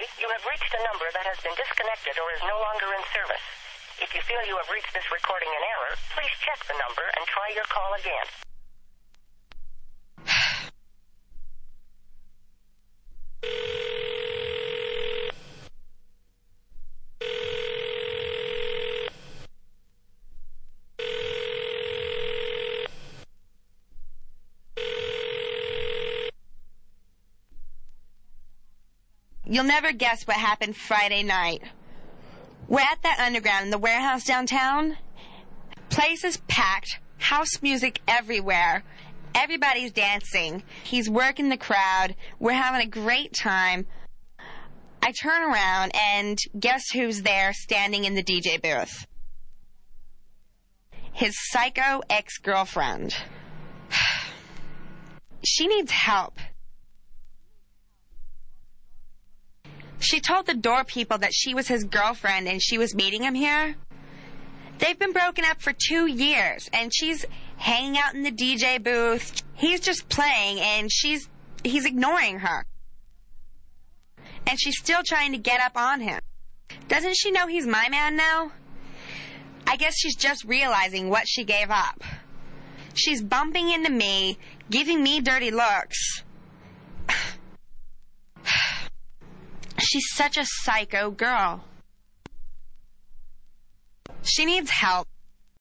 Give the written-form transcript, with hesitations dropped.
you have reached a number that has been disconnected or is no longer in service. If you feel you have reached this recording in error, please check the number and try your call again. You'll never guess what happened Friday night. We're at that underground in the warehouse downtown. Place is packed, house music everywhere. Everybody's dancing. He's working the crowd. We're having a great time. I turn around and guess who's there standing in the DJ booth? His psycho ex-girlfriend. She needs help. She told the door people that she was his girlfriend and she was meeting him here. They've been broken up for 2 years, and she's hanging out in the DJ booth. He's just playing, and he's ignoring her. And she's still trying to get up on him. Doesn't she know he's my man now? I guess she's just realizing what she gave up. She's bumping into me, giving me dirty looks. She's such a psycho girl. She needs help.